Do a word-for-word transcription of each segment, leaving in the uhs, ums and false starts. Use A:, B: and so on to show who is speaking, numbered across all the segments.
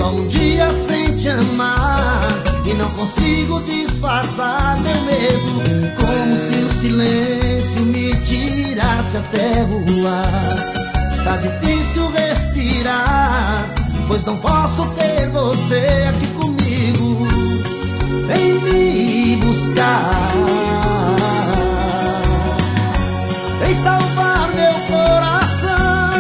A: só um dia sem te amar e não consigo disfarçar meu medo, como se o silêncio me tirasse até o ar. Tá difícil respirar, pois não posso ter você aqui comigo. Vem me buscar, vem salvar meu coração.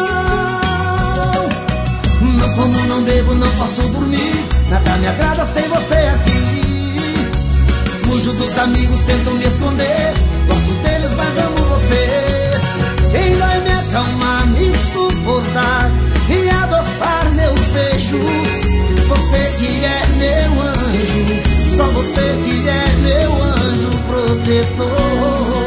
A: Não como, não bebo, não posso dormir, nada me agrada sem você aqui. Fujo dos amigos, tento me esconder, gosto deles, mas amo você. Quem vai me acalmar, me suportar e adoçar meus beijos? Você que é meu anjo, só você que é meu anjo protetor.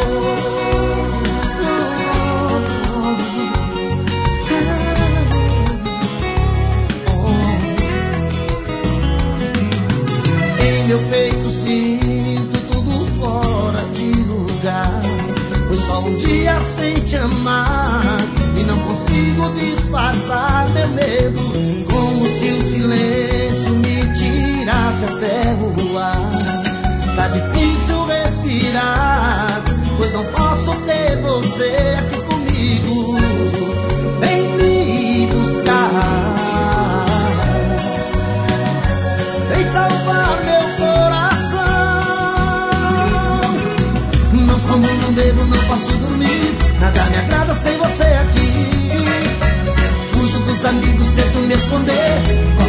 A: Em meu peito sinto tudo fora de lugar, pois só um dia sem te amar e não consigo disfarçar meu medo, como se o silêncio me tirasse até o ar. Tá difícil respirar, pois não posso ter você aqui comigo. Vem me buscar, vem salvar meu coração. Não como, não bebo, não posso dormir, nada me agrada sem você aqui. Fujo dos amigos, tento me esconder,